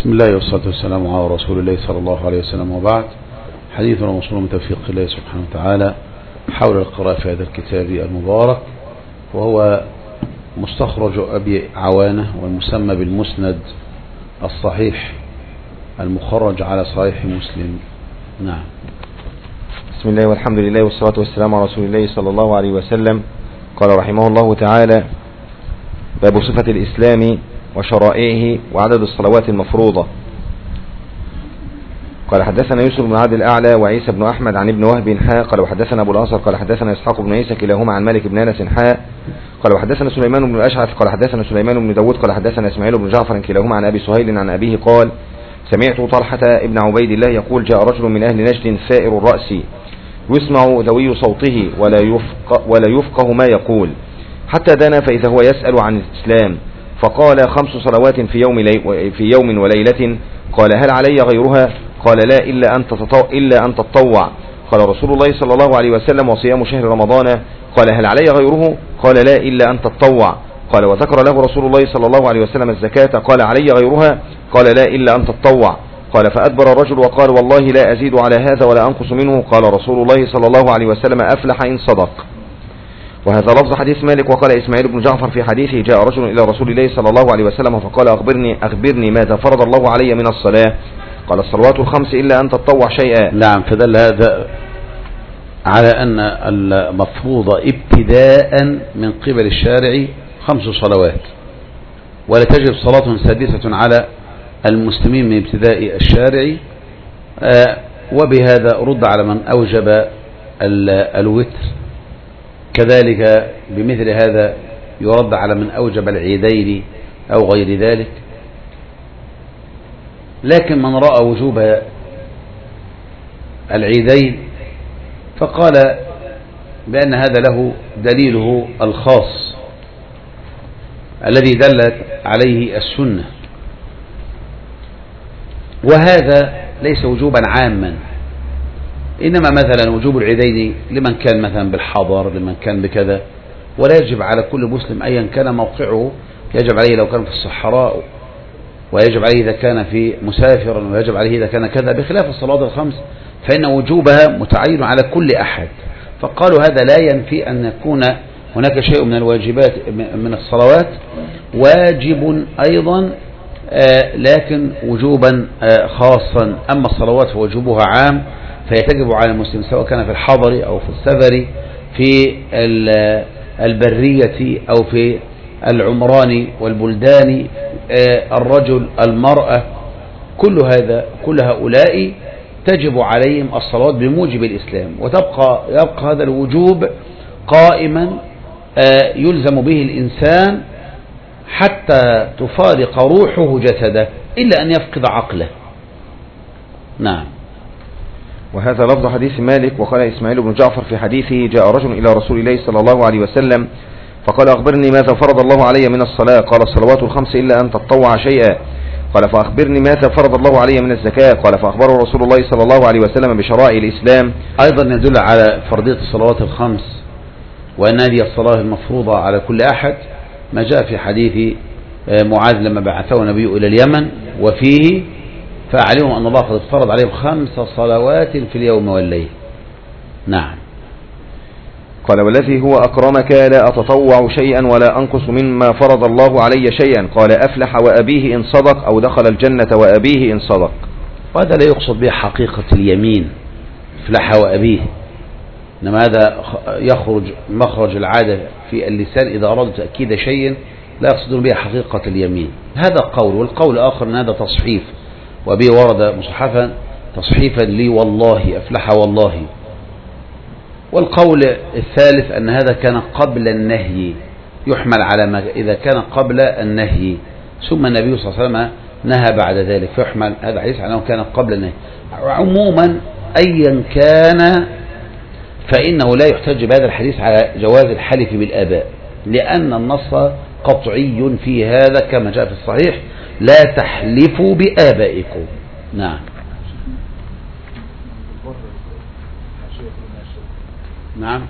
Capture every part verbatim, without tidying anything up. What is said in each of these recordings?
بسم الله والصلاة والسلام على رسول الله صلى الله عليه وسلم، وبعد. حديثنا موصول من توفيق الله سبحانه وتعالى حول القراءة في هذا الكتاب المبارك، وهو مستخرج أبي عوانة والمسمى بالمسند الصحيح المخرج على صحيح مسلم. نعم. بسم الله والحمد لله والصلاة والسلام على رسول الله صلى الله عليه وسلم. قال رحمه الله تعالى: باب صفة الإسلام وشرائعه وعدد الصلوات المفروضة. قال حدثنا يوسف بن عبد الأعلى وعيسى بن أحمد عن ابن وهب حاء قال وحدثنا أبو الأنصر قال حدثنا إسحاق بن عيسى كلاهما عن مالك بن أنس حاء قال وحدثنا سليمان بن الأشعث قال حدثنا سليمان بن داود قال حدثنا إسماعيل بن جعفر كلاهما عن أبي سهيل عن أبيه قال سمعت طلحة ابن عبيد الله يقول: جاء رجل من أهل نجد ثائر الرأس يسمع ذوي صوته ولا يفقه, ولا يفقه ما يقول، حتى دنا فإذا هو يسأل عن الإسلام فقال: خمس صلوات في يوم, لي في يوم وليلة. قال: هل علي غيرها؟ قال: لا إلا أن إلا أن تتطوع. قال رسول الله صلى الله عليه وسلم: وصيام شهر رمضان. قال: هل علي غيره؟ قال: لا إلا أن تتطوع. قال: وذكر له رسول الله صلى الله عليه وسلم الزكاة. قال: علي غيرها؟ قال: لا إلا أن تتطوع. قال: فأدبر الرجل وقال: والله لا أزيد على هذا ولا أنقص منه. قال رسول الله صلى الله عليه وسلم: أفلح إن صدق. وهذا لفظ حديث مالك. وقال إسماعيل بن جعفر في حديثه: جاء رجل إلى رسول الله صلى الله عليه وسلم فقال: أخبرني, أخبرني ماذا فرض الله علي من الصلاة؟ قال: الصلوات الخمس إلا أن تتطوع شيئا. نعم. فدل هذا على أن المفروض ابتداء من قبل الشارع خمس صلوات، ولا تجب صلاة سادسة على المسلمين من ابتداء الشارع. وبهذا رد على من أوجب الوتر، كذلك بمثل هذا يرد على من أوجب العيدين أو غير ذلك. لكن من رأى وجوب العيدين فقال بأن هذا له دليله الخاص الذي دلت عليه السنة، وهذا ليس وجوبا عاما، إنما مثلا وجوب العيدين لمن كان مثلا بالحضر، لمن كان بكذا، ولا يجب على كل مسلم أيا كان موقعه. يجب عليه لو كان في الصحراء، ويجب عليه إذا كان في مسافرا، ويجب عليه إذا كان كذا، بخلاف الصلوات الخمس فإن وجوبها متعين على كل أحد. فقالوا هذا لا ينفي أن يكون هناك شيء من الواجبات من الصلوات واجب أيضا، لكن وجوبا خاصا. أما الصلوات فوجوبها عام، فهي تجب على المسلم سواء كان في الحضر أو في السفر، في البرية أو في العمران والبلدان، الرجل المرأة، كل هذا كل هؤلاء تجب عليهم الصلاة بموجب الإسلام، وتبقى يبقى هذا الوجوب قائما يلزم به الإنسان حتى تفارق روحه جسده إلا أن يفقد عقله. نعم. وهذا لفظ حديث مالك. وقال إسماعيل بن جعفر في حديثه: جاء رجل إلى رسول الله صلى الله عليه وسلم فقال: أخبرني ماذا فرض الله علي من الصلاة؟ قال: الصلوات الخمس إلا أن تتطوع شيئا. قال: فأخبرني ماذا فرض الله علي من الزكاة؟ قال: فأخبره رسول الله صلى الله عليه وسلم بشرائع الإسلام. أيضا يدل على فرضية الصلوات الخمس، وأن هذه الصلاة المفروضة على كل أحد، ما جاء في حديث معاذ لما بعثه النبي إلى اليمن، وفيه: فأعلمهم أن الله قد افترض عليهم خمس صلوات في اليوم والليل. نعم. قال: والذي هو أكرمك لا أتطوع شيئا ولا أنقص مما فرض الله علي شيئا. قال: أفلح وأبيه إن صدق، أو دخل الجنة وأبيه إن صدق. وهذا لا يقصد به حقيقة اليمين أفلح وأبيه، إنما هذا يخرج مخرج العادة في اللسان إذا أراد تأكيد شيء، لا يقصدون به حقيقة اليمين. هذا قول، والقول آخر أن هذا تصحيف، وبه ورد مصحفا تصحيفا لي والله أفلح والله. والقول الثالث أن هذا كان قبل النهي، يحمل على ما إذا كان قبل النهي ثم النبي صلى الله عليه وسلم نهى بعد ذلك، فيحمل هذا الحديث على أنه كان قبل النهي. عموما أيا كان فإنه لا يحتج بهذا الحديث على جواز الحلف بالآباء، لأن النص قطعي في هذا كما جاء في الصحيح: لا تحلفوا بآبائكم. نعم. نعم.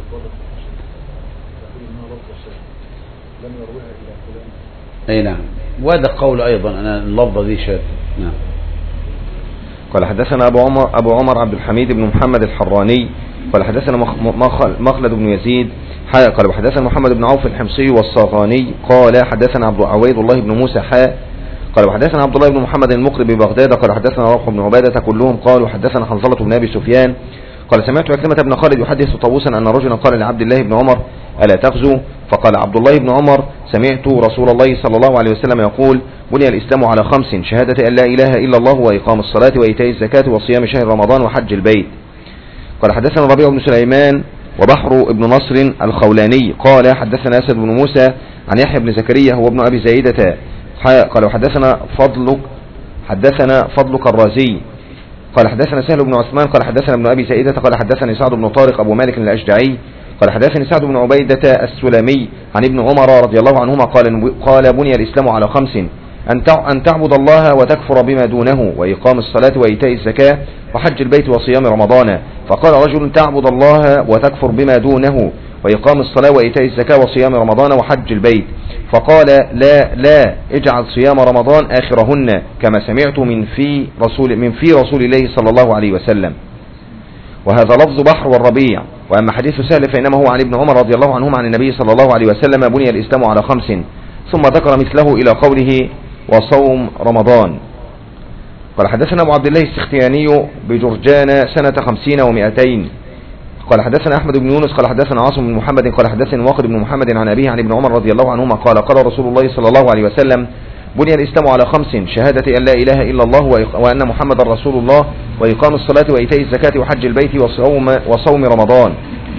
أي نعم. وهذا قول أيضا أنا اللفظة دي شاذ. نعم. قال حدثنا أبو عمر, أبو عمر عبد الحميد بن محمد الحراني قال حدثنا مخلد بن يزيد قال وحدثنا محمد بن عوف الحمصي والصاغاني قال حدثنا عبد عويض الله بن موسى حاء قال وحدثنا عبد الله بن محمد المقري ببغداد قال حدثنا روح بن عبادة كلهم قالوا حدثنا حنظلة بن أبي سفيان قال سمعت عكرمة بن خالد يحدث طاووسا أن رجلا قال لعبد الله بن عمر ألا تغزو؟ فقال عبد الله بن عمر سمعت رسول الله صلى الله عليه وسلم يقول بني الإسلام على خمس شهادة أن لا إله إلا الله وإقام الصلاة وإيتاء الزكاة وصيام شهر رمضان وحج البيت. قال حدثنا ربيع بن سليمان وبحر ابن نصر الخولاني قال حدثنا أسد بن موسى عن يحيى بن زكريا هو ابن أبي زايدة قال حدثنا فضلك حدثنا فضلك الرازي قال حدثنا سهل بن عثمان قال حدثنا ابن أبي زايدة قال حدثني سعد بن طارق أبو مالك الأشجعي قال حدثني سعد بن عبيدة السلمي عن ابن عمر رضي الله عنهما قال قال بني الإسلام على خمس أن تعبد الله وتكفر بما دونه وإقام الصلاة وإيتاء الزكاة وحج البيت وصيام رمضان. فقال رجل تعبد الله وتكفر بما دونه وإقام الصلاة وإيتاء الزكاة وصيام رمضان وحج البيت. فقال لا لا اجعل صيام رمضان آخرهن كما سمعت من في رسول من في رسول الله صلى الله عليه وسلم. وهذا لفظ بحر والربيع. وأما حديث سهل فإنما هو عن ابن عمر رضي الله عنهما عن النبي صلى الله عليه وسلم بني الإسلام على خمس ثم ذكر مثله إلى قوله وصوم رمضان. قال حدثنا أبو عبد الله السختياني بجرجان سنة خمسين ومئتين قال حدثنا أحمد بن يونس قال حدثنا عاصم بن محمد قال حدثني واقد بن محمد عن أبيه عن ابن عمر رضي الله عنهما قال قال رسول الله صلى الله عليه وسلم بني الإسلام على خمس شهادة أن لا إله إلا الله وأن محمد رسول الله وإقام الصلاة وإيتاء الزكاة وحج البيت وصوم, وصوم رمضان.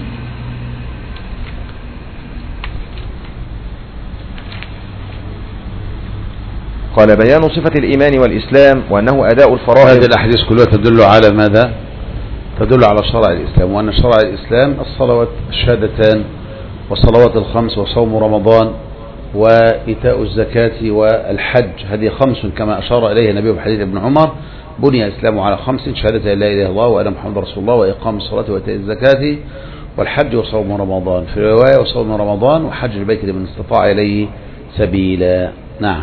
قال بيان صفة الإيمان والإسلام وأنه أداء الفرائض. هذه الأحاديث كلها تدل على ماذا؟ تدل على شرع الإسلام، وأن شرع الإسلام الصلوات الشهادتان والصلوات الخمس وصوم رمضان وإيتاء الزكاة والحج، هذه خمس كما أشار إليه النبي بحديث ابن عمر بني الإسلام على خمس شهادة لا إله إلا الله وأن محمد رسول الله وإقام الصلاة وإيتاء الزكاة والحج وصوم رمضان، في رواية وصوم رمضان وحج البيت لمن استطاع إليه سبيلا. نعم.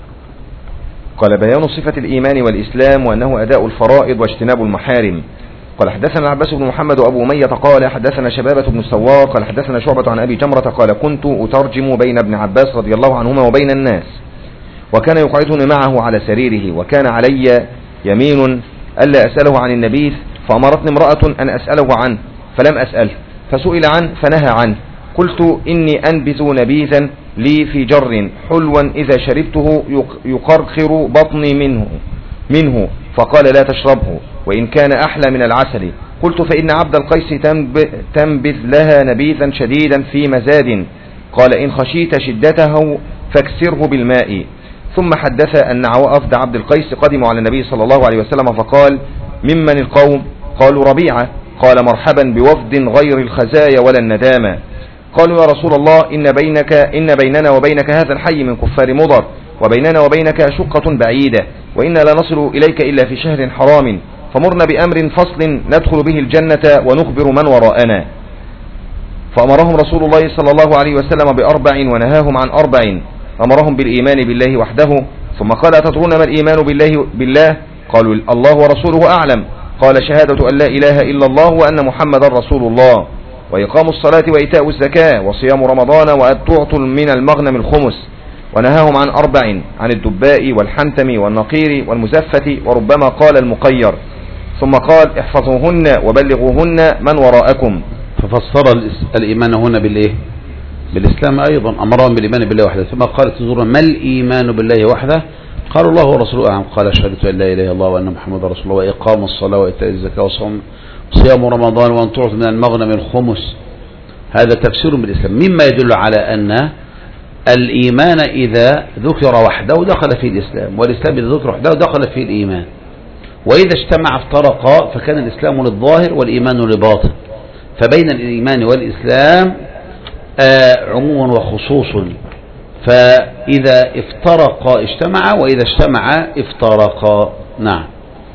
قال بيان صفة الإيمان والإسلام وأنه أداء الفرائض واجتناب المحارم. قال حدثنا العباس بن محمد وأبو أمية قال حدثنا شبابة بن السوار قال حدثنا شعبة عن أبي جمرة قال كنت أترجم بين ابن عباس رضي الله عنهما وبين الناس وكان يقعدني معه على سريره وكان علي يمين ألا أسأله عن النبيذ فأمرتني امرأة أن أسأله عنه فلم أسأله فسئل عنه فنهى عنه قلت إني أنبذ نبيذا لي في جر حلوا إذا شربته يقرقر بطني منه منه فقال لا تشربه وإن كان أحلى من العسل. قلت فإن عبد القيس تنبذ لها نبيذا شديدا في مزاد قال إن خشيت شدته فاكسره بالماء. ثم حدث أن وفد عبد القيس قدموا على النبي صلى الله عليه وسلم فقال ممن القوم؟ قالوا ربيعة. قال مرحبا بوفد غير الخزايا ولا الندامة. قالوا يا رسول الله إن بينك إن بيننا وبينك هذا الحي من كفار مضر وبيننا وبينك شقة بعيدة وإنا لا نصل إليك إلا في شهر حرام فمرنا بأمر فصل ندخل به الجنة ونخبر من وراءنا. فأمرهم رسول الله صلى الله عليه وسلم بأربع ونهاهم عن أربع. أمرهم بالإيمان بالله وحده ثم قال أتدرون ما الإيمان بالله بالله؟ قالوا الله ورسوله أعلم. قال شهادة أن لا إله إلا الله وأن محمد رسول الله وإقام الصلاة وإيتاء الزكاة وصيام رمضان وأن تعطوا من المغنم الخمس. ونهاهم عن أربع عن الدباء والحنتم والنقير والمزفة وربما قال المقير. ثم قال احفظوهن وبلغوهن من وراءكم. ففسر الإيمان هنا بالإيه؟ بالإسلام أيضا. أمرهم بالإيمان بالله وحده. ثم قال تنظرون ما الإيمان بالله وحده؟ قالوا الله ورسوله أعلم. قال شهادة أن لا إله إلا الله وأن محمد رسول الله وإقام الصلاة وإيتاء الزكاة وصوم صيام رمضان وأن تعطوا من المغنم الخمس. هذا تفسير بالإسلام مما يدل على أن الإيمان إذا ذكر وحده دخل فيه الإسلام، والإسلام إذا ذكر وحده دخل فيه الإيمان، وإذا اجتمع افترقا فكان الإسلام للظاهر والإيمان لباطن. فبين الإيمان والإسلام آه عموم وخصوص، فإذا افترقا اجتمع وإذا اجتمع افترقا. نعم.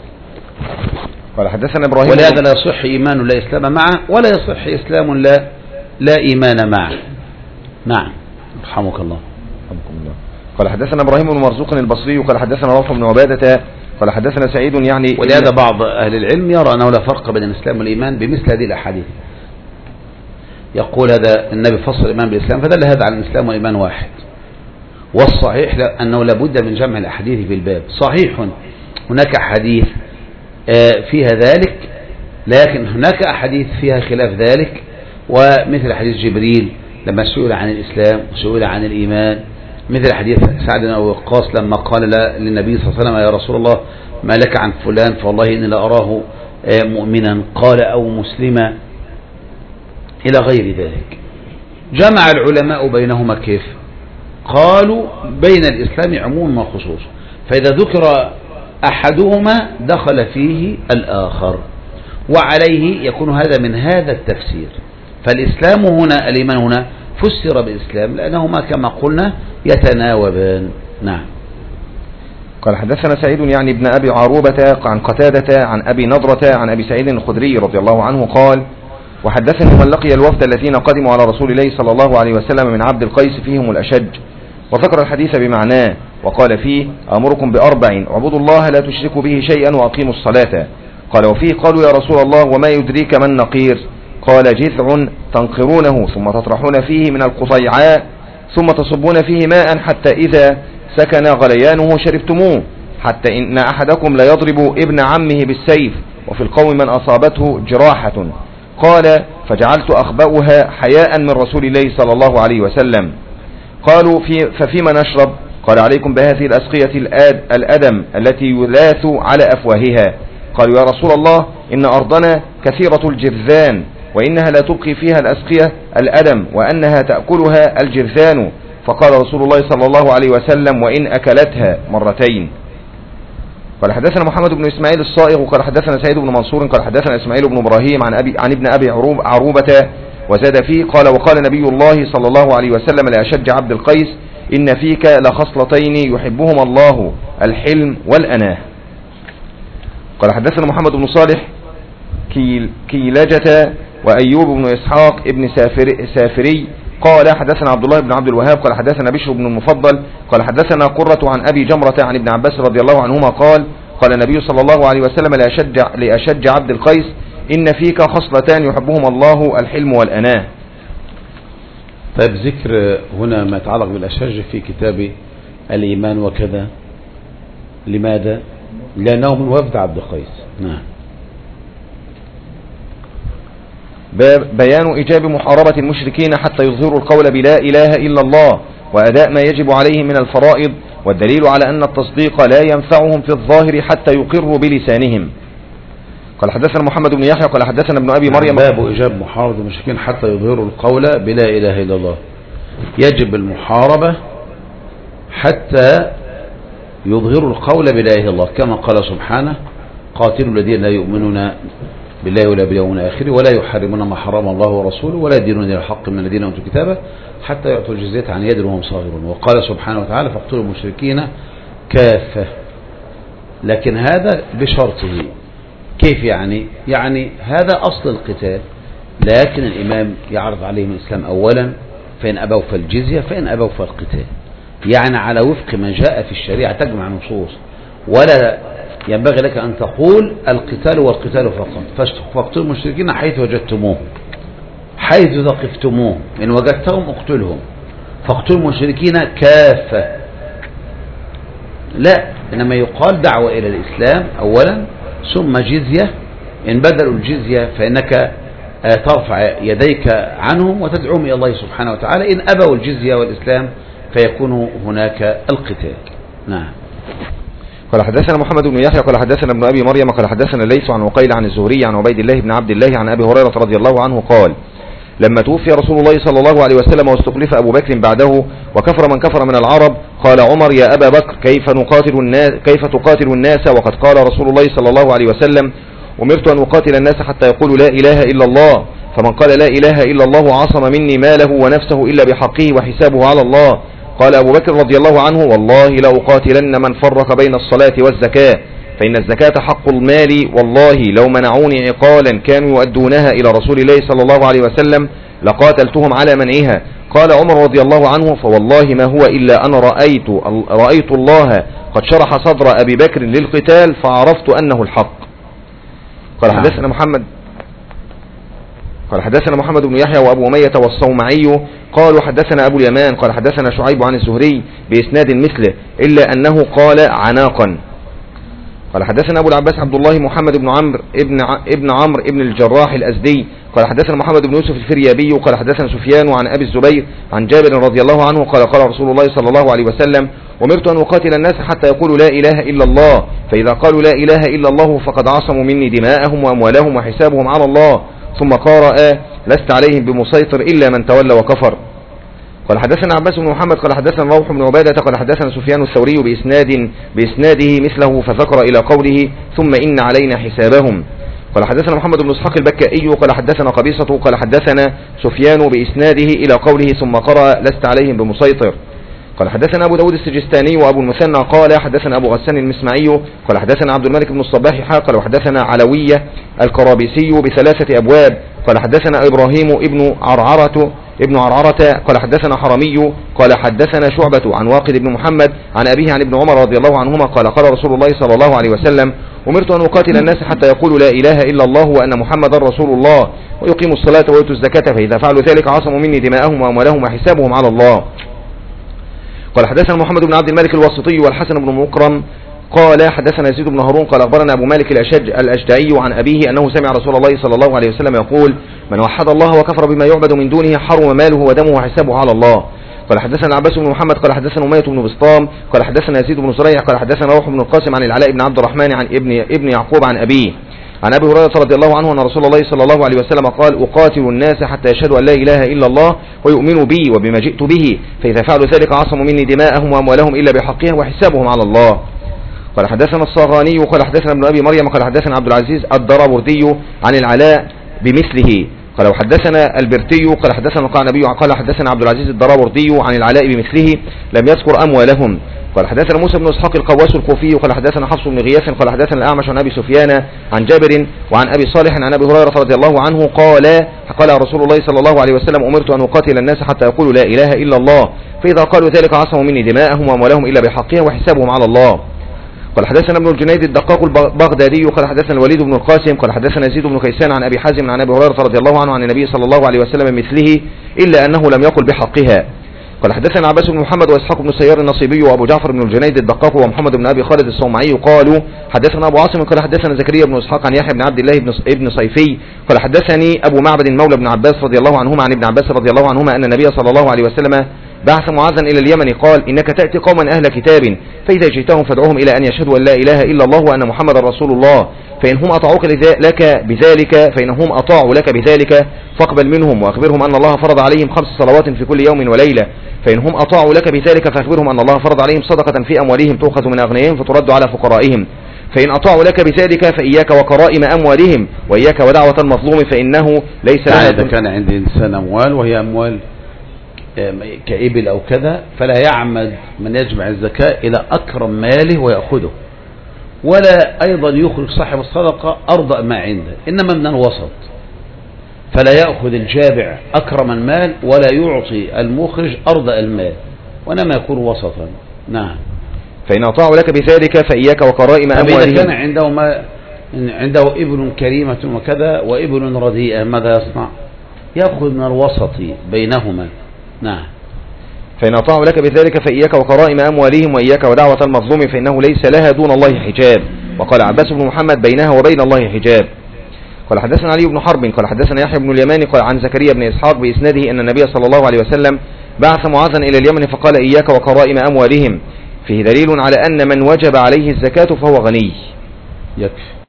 قال حدثنا إبراهيم ولهذا لا يصح إيمان لا إسلام معه ولا يصح إسلام لا لا إيمان معه. نعم. رحمك الله. رحمكم الله. قال حدثنا إبراهيم بن مرزوق البصري قال حدثنا روح بن عبادة قال حدثنا سعيد يعني. ولهذا بعض أهل العلم يرى أنه لا فرق بين الإسلام والإيمان بمثل هذه الأحاديث، يقول هذا النبي فصل الإيمان بالإسلام فدل هذا على الإسلام والإيمان واحد. والصحيح أنه لابد من جمع الأحاديث في الباب. صحيح هناك أحاديث فيها ذلك، لكن هناك أحاديث فيها خلاف ذلك، ومثل حديث جبريل لما سئل عن الإسلام وسئل عن الإيمان، مثل حديث سعد بن وقاص لما قال للنبي صلى الله عليه وسلم يا رسول الله ما لك عن فلان فوالله إني لأراه مؤمنا قال أو مسلما إلى غير ذلك. جمع العلماء بينهما كيف؟ قالوا بين الإسلام عموم وخصوص، فإذا ذكر أحدهما دخل فيه الآخر، وعليه يكون هذا من هذا التفسير. فالإسلام هنا الإيمان هنا فسر بالإسلام لأنهما كما قلنا يتناوبان. نعم. قال حدثنا سعيد يعني ابن أبي عروبة عن قتادة عن أبي نضرة عن أبي سعيد الخدري رضي الله عنه قال وحدثني من لقي الوفد الذين قدموا على رسول الله صلى الله عليه وسلم من عبد القيس فيهم الأشج، وذكر الحديث بمعناه وقال فيه أمركم بأربع اعبدوا الله لا تشركوا به شيئا وأقيموا الصلاة. قال وفيه قالوا يا رسول الله وما يدريك ما النقير؟ قال جذع تنقرونه ثم تطرحون فيه من القطيعاء ثم تصبون فيه ماء حتى إذا سكن غليانه شربتموه، حتى إن أحدكم لا يضرب ابن عمه بالسيف وفي القوم من أصابته جراحة. قال فجعلت أخبأها حياء من رسول الله صلى الله عليه وسلم. قالوا في ففيما نشرب؟ قال عليكم بهذه الأسقية الأدم التي يلاث على أفواهها. قالوا يا رسول الله إن أرضنا كثيرة الجرذان وإنها لا تبقي فيها الأسقية الأدم وأنها تأكلها الجرذان. فقال رسول الله صلى الله عليه وسلم وإن أكلتها مرتين. قال حدثنا محمد بن إسماعيل الصائغ قال حدثنا سعيد بن منصور قال حدثنا إسماعيل بن إبراهيم عن, أبي عن ابن أبي عروب عروبة وزاد فيه قال وقال نبي الله صلى الله عليه وسلم لأشج عبد القيس إن فيك لخصلتين يحبهما الله الحلم والأناه. قال حدثنا محمد بن صالح كيل كيلجة وأيوب بن إسحاق ابن سافري, سافري قال حدثنا عبد الله بن عبد الوهاب قال حدثنا بشر بن المفضل قال حدثنا قرة عن أبي جمرة عن ابن عباس رضي الله عنهما قال قال النبي صلى الله عليه وسلم لأشج, لأشج عبد القيس إن فيك خصلتان يحبهما الله الحلم والأناه. طيب ذكر هنا ما يتعلق بالأشج في كتاب الإيمان وكذا، لماذا؟ لأنه من وفد عبد القيس. نعم. بيان إيجاب محاربة المشركين حتى يظهروا القول بلا إله إلا الله وأداء ما يجب عليهم من الفرائض، والدليل على أن التصديق لا ينفعهم في الظاهر حتى يقروا بلسانهم. قال حدثنا محمد بن يحيى قال حدثنا ابن أبي مريم باب إيجاب محاربة المشركين حتى يظهروا القول بلا إله إلا الله. يجب المحاربة حتى يظهروا القول بلا إله إلا الله، كما قال سبحانه قاتلوا الذين لا يؤمنون بالله ولا باليوم الآخر ولا يحرمون ما حرم الله ورسوله ولا يدينون إلى الحق من الذين أوتوا الكتاب حتى يعطوا الجزية عن يد وهم صاغرون. وقال سبحانه وتعالى فاقتلوا المشركين كافة، لكن هذا بشرطه. كيف يعني؟ يعني هذا أصل القتال، لكن الإمام يعرض عليهم الإسلام أولا، فإن أبوا فالجزية، فإن أبوا فالقتال، يعني على وفق ما جاء في الشريعة تجمع نصوص. ولا ينبغي لك أن تقول القتال والقتال فقط، فاقتلوا المشركين حيث وجدتموه، حيث ثقفتموه، إن وجدتهم اقتلهم، فاقتلوا المشركين كافة. لا، إنما يقال دعوة إلى الإسلام أولا ثم جزية، إن بدلوا الجزية فإنك ترفع يديك عنهم وتدعوهم إلى الله سبحانه وتعالى، إن أبوا الجزية والإسلام فيكون هناك القتال. نعم. قال حدثنا محمد بن يحيى قال حدثنا ابن أبي مريم قال حدثنا ليس عن وقيل عن الزهري عن عبيد الله بن عبد الله عن أبي هريرة رضي الله عنه قال لما توفي رسول الله صلى الله عليه وسلم واستخلف أبو بكر بعده وكفر من كفر من العرب، قال عمر يا أبا بكر كيف نقاتل الناس كيف تقاتل الناس وقد قال رسول الله صلى الله عليه وسلم أمرت أن أقاتل الناس حتى يقولوا لا إله إلا الله، فمن قال لا إله إلا الله عصم مني ماله ونفسه إلا بحقه وحسابه على الله. قال أبو بكر رضي الله عنه والله لأقاتلن من فرق بين الصلاة والزكاة، فإن الزكاة حق المال، والله لو منعوني عقالا كانوا يؤدونها إلى رسول الله صلى الله عليه وسلم لقاتلتهم على منعها. قال عمر رضي الله عنه: فوالله ما هو إلا أن رأيت, رأيت الله قد شرح صدر أبي بكر للقتال فعرفت أنه الحق. قال حدثنا محمد قال حدثنا محمد بن يحيى وأبو أمية والصومعي قالوا حدثنا أبو اليمان قال حدثنا شعيب عن الزهري بإسناد مثله إلا أنه قال عناقا. قال حدثنا أبو العباس عبد الله محمد بن عمرو ابن ابن عمرو ابن الجراح الأزدي قال حدثنا محمد بن يوسف الفريابي قال حدثنا سفيان عن أبي الزبير عن جابر رضي الله عنه قال قال رسول الله صلى الله عليه وسلم: أمرت أن أقاتل الناس حتى يقولوا لا إله إلا الله، فإذا قالوا لا إله إلا الله فقد عصموا مني دماءهم وأموالهم وحسابهم على الله. ثم قرأ: لست عليهم بمسيطر إلا من تولى وكفر. قال حدثنا عباس بن محمد قال حدثنا روح بن عبادة قال حدثنا سفيان الثوري بإسناد بإسناده مثله فذكر إلى قوله: ثم إن علينا حسابهم. قال حدثنا محمد بن اسحاق البكائي قال حدثنا قبيصة قال حدثنا سفيان بإسناده إلى قوله: ثم قرأ: لست عليهم بمسيطر. قال حدثنا أبو داود السجستاني وأبو المثنى قال حدثنا أبو غسان المسمعي قال حدثنا عبد الملك بن الصباح قال وحدثنا علوية الكرابيسي بثلاثة أبواب قال حدثنا إبراهيم ابن عرعرة ابن عرعرة قال حدثنا حرمي قال حدثنا شعبة عن واقد بن محمد عن أبيه عن ابن عمر رضي الله عنهما قال قال رسول الله صلى الله عليه وسلم: أمرت أن أقاتل الناس حتى يقولوا لا إله إلا الله وأن محمدا رسول الله ويقيموا الصلاة ويؤتوا الزكاة، فإذا فعلوا ذلك عصموا مني دماءهم وأموالهم وحسابهم على الله. قال حدثنا محمد بن عبد الملك الواسطي والحسن بن مكرم قال حدثنا يزيد بن هارون قال أخبرنا أبو مالك الأشج الأجدعي عن أبيه أنه سمع رسول الله صلى الله عليه وسلم يقول: من وحد الله وكفر بما يعبد من دونه حرم ماله ودمه وحسابه على الله. قال حدثنا عباس بن محمد قال حدثنا أمية بن بسطام قال حدثنا يزيد بن زريع قال حدثنا روح بن القاسم عن العلاء بن عبد الرحمن عن ابن ابن يعقوب عن أبيه عن أبي هريرة رضي الله عنه أن رسول الله صلى الله عليه وسلم قال: أقاتل الناس حتى يشهدوا أن لا إله إلا الله ويؤمنوا بي وبما جئت به، فإذا فعلوا ذلك عصموا مني دماءهم وأموالهم إلا بحقها وحسابهم على الله. قال حدثنا الصاغاني قال حدثنا ابن أبي مريم قال حدثنا عبد العزيز الدراوردي عن العلاء بمثله قال وحدثنا البرتي قال حدثنا القعنبي قال حدثنا عبد العزيز الدراوردي عن العلاء بمثله لم يذكر أموالهم. قال حدثنا موسى بن اسحاق القواس الكوفي قال حدثنا حفص بن غياث قال حدثنا الأعمش عن أبي سفيان عن جابر وعن أبي صالح عن أبي هريرة رضي الله عنه قال قال رسول الله صلى الله عليه وسلم: أمرت أن أقاتل الناس حتى يقولوا لا إله إلا الله، فإذا قالوا ذلك عصموا مني دماءهم وأموالهم إلا بحقها وحسابهم على الله. قال حدثنا ابن الجنيد الدقاق البغدادي قال حدثنا الوليد بن القاسم قال حدثنا يزيد بن كيسان عن أبي حازم عن أبي هريرة رضي الله عنه عن النبي صلى الله عليه وسلم مثله إلا أنه لم يقل بحقها. قال حدثنا عباس بن محمد وإسحاق بن سيار النصيبي وأبو جعفر بن الجنيد الدقاق ومحمد بن أبي خالد الصومعي قالوا حدثنا أبو عاصم قال حدثنا زكريا بن إسحاق عن يحيى بن عبد الله بن صيفي قال حدثني أبو معبد مولى بن عباس رضي الله عنهما عن ابن عباس رضي الله عنهما أن النبي صلى الله عليه وسلم بعث معاذا إلى اليمن قال: إنك تأتي قوما أهل كتاب، فإذا جئتهم فادعوهم إلى أن يشهدوا أن لا إله إلا الله وأن محمدا رسول الله، فإنهم أطاعوك لك بذلك فإنهم أطاعوا لك بذلك فاقبل منهم وأخبرهم أن الله فرض عليهم خمس صلوات في كل يوم وليلة، فإنهم أطاعوا لك بذلك فأخبرهم أن الله فرض عليهم صدقة في أموالهم تؤخذ من أغنيائهم فترد على فقرائهم، فإن أطاعوا لك بذلك فإياك وكرائم أموالهم وإياك ودعوة المظلوم فإنه ليس لها. إذا كان عند إنسان أموال وهي أموال كإبل أو كذا فلا يعمد من يجمع الزكاة إلى أكرم ماله ويأخذه، ولا أيضا يخرج صاحب الصدقة أرضى ما عنده، إنما من الوسط، فلا يأخذ الجابع أكرم المال ولا يعطي المخرج أرضى المال، وإنما يكون وسطا. نعم. فإن أطاعوا لك بذلك فإياك وكرائم أموالهم. إذا كان عنده ما عنده ابن كريمة وكذا وابن رديئة ماذا يصنع؟ يأخذ من الوسط بينهما. نعم. فإن أطاعوا لك بذلك فإياك وكرائم أموالهم وإياك ودعوة المظلوم فإنه ليس لها دون الله حجاب. وقال عباس بن محمد: بينها وبين الله حجاب. قال حدثنا علي بن حرب قال حدثنا يحيى بن اليماني قال عن زكريا بن إسحاق بإسناده أن النبي صلى الله عليه وسلم بعث معاذا إلى اليمن فقال: إياك وكرائم أموالهم، فيه دليل على أن من وجب عليه الزكاة فهو غني. يكفي.